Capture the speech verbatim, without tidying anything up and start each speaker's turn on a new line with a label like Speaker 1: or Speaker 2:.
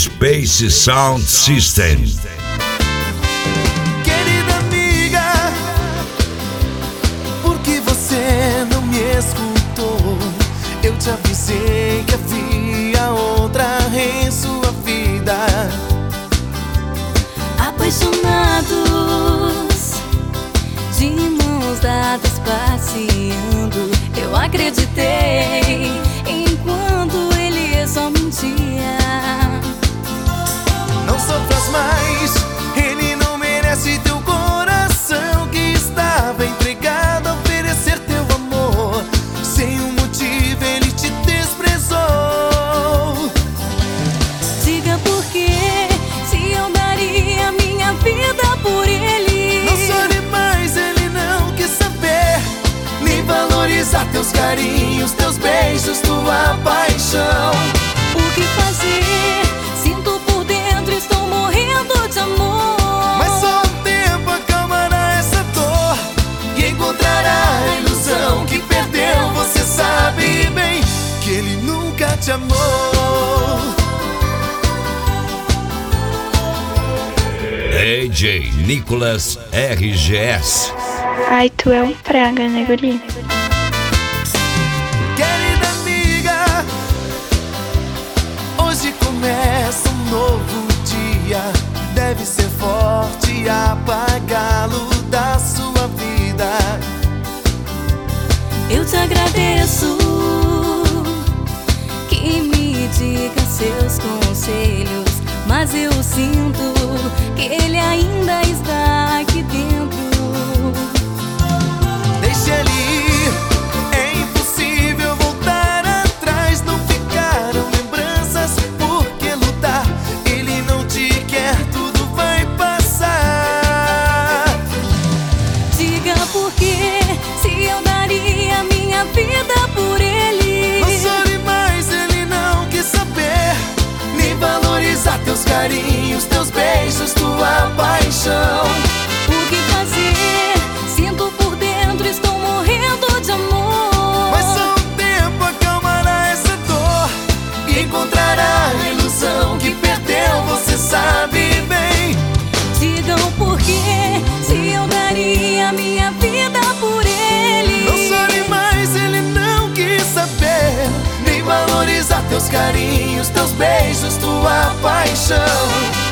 Speaker 1: Space Sound System.
Speaker 2: Querida amiga, por que você não me escutou? Eu te avisei que havia outra em sua vida.
Speaker 3: Apaixonados, de mãos dadas passeando, eu acreditei enquanto ele só mentia.
Speaker 2: Não sofras mais, ele não merece teu coração que estava entregado a oferecer teu amor. Sem um motivo ele te desprezou.
Speaker 3: Diga por quê, se eu daria minha vida por ele.
Speaker 2: Não chore mais, ele não quis saber nem valorizar teus carinhos, teus beijos, tua paixão.
Speaker 3: O que fazer? Sinto por dentro, estou morrendo de amor.
Speaker 2: Mas só o tempo acalmará essa dor e encontrará a ilusão que perdeu. Você sabe bem que ele nunca te amou.
Speaker 1: D J Nicolas R G S.
Speaker 4: Ai, tu é um praga, né, guri?
Speaker 2: Querida amiga, hoje começa um novo dia. Deve ser forte e apagá-lo da sua vida.
Speaker 3: Eu te agradeço que me diga seus conselhos, mas eu sinto que ele ainda está aqui dentro.
Speaker 2: Deixa ele ir, é impossível voltar atrás. Não ficaram lembranças por que lutar. Ele não te quer, tudo vai passar.
Speaker 3: Diga por quê, se eu daria minha vida por ele.
Speaker 2: Não chore mais, ele não quis saber nem valorizar teus carinhos, teus beijos, tua paixão.
Speaker 3: O que fazer? Sinto por dentro, estou morrendo de amor.
Speaker 2: Mas só o tempo acalmará essa dor e encontrará a ilusão que perdeu. Você sabe bem.
Speaker 3: Digam por quê, se eu daria minha vida por ele.
Speaker 2: Não chore mais, ele não quis saber nem valorizar teus carinhos, teus beijos, tua paixão.